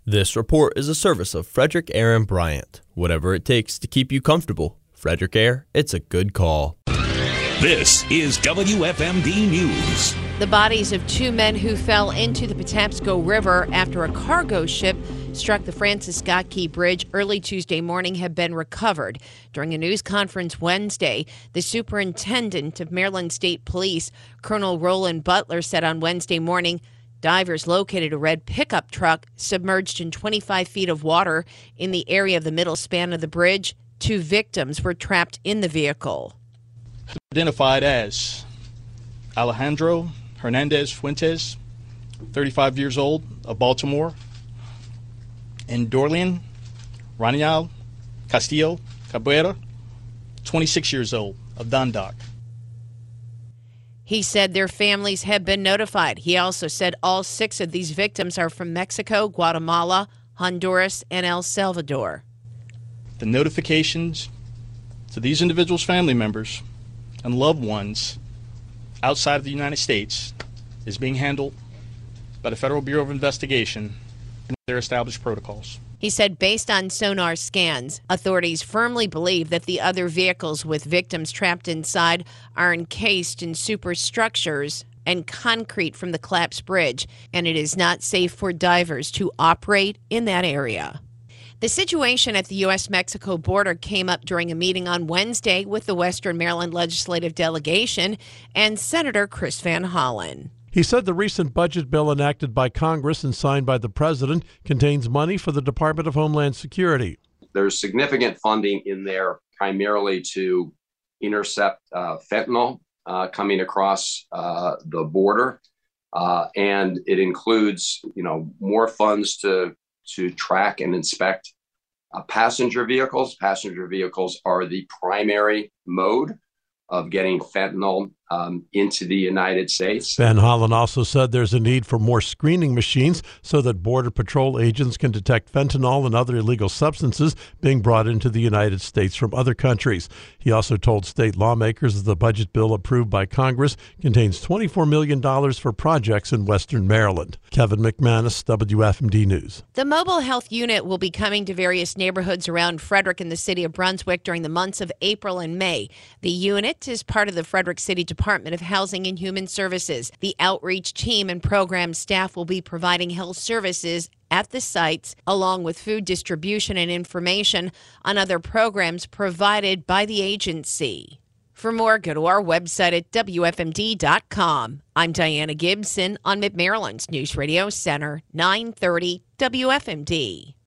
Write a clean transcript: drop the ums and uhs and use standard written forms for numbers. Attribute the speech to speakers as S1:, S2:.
S1: This report is a service of Frederick Aaron Bryant. Whatever it takes to keep you comfortable. Frederick Air, it's a good call.
S2: This is WFMD News.
S3: The bodies of two men who fell into the Patapsco River after a cargo ship struck the Francis Scott Key Bridge early Tuesday morning have been recovered. During a news conference Wednesday, the superintendent of Maryland State Police, Colonel Roland Butler, said on Wednesday morning, divers located a red pickup truck submerged in 25 feet of water in the area of the middle span of the bridge. Two victims were trapped in the vehicle.
S4: Identified as Alejandro Hernandez Fuentes, 35 years old, of Baltimore, and Dorlian Ranial Castillo Cabrera, 26 years old, of Dundalk.
S3: He said their families have been notified. He also said all 6 of these victims are from Mexico, Guatemala, Honduras, and El Salvador.
S4: The notifications to these individuals' family members and loved ones outside of the United States is being handled by the Federal Bureau of Investigation and their established protocols.
S3: He said based on sonar scans, authorities firmly believe that the other vehicles with victims trapped inside are encased in superstructures and concrete from the collapsed bridge, and it is not safe for divers to operate in that area. The situation at the U.S.-Mexico border came up during a meeting on Wednesday with the Western Maryland Legislative Delegation and Senator Chris Van Hollen.
S5: He said the recent budget bill enacted by Congress and signed by the president contains money for the Department of Homeland Security.
S6: There's significant funding in there primarily to intercept fentanyl coming across the border. And it includes, more funds to track and inspect passenger vehicles. Passenger vehicles are the primary mode of getting fentanyl into the United States.
S5: Van Hollen also said there's a need for more screening machines so that Border Patrol agents can detect fentanyl and other illegal substances being brought into the United States from other countries. He also told state lawmakers that the budget bill approved by Congress contains $24 million for projects in Western Maryland. Kevin McManus, WFMD News.
S3: The mobile health unit will be coming to various neighborhoods around Frederick and the city of Brunswick during the months of April and May. The unit is part of the Frederick City Department of Housing and Human Services. The outreach team and program staff will be providing health services at the sites, along with food distribution and information on other programs provided by the agency. For more, go to our website at WFMD.com. I'm Diana Gibson on Mid-Maryland's News Radio Center, 930 WFMD.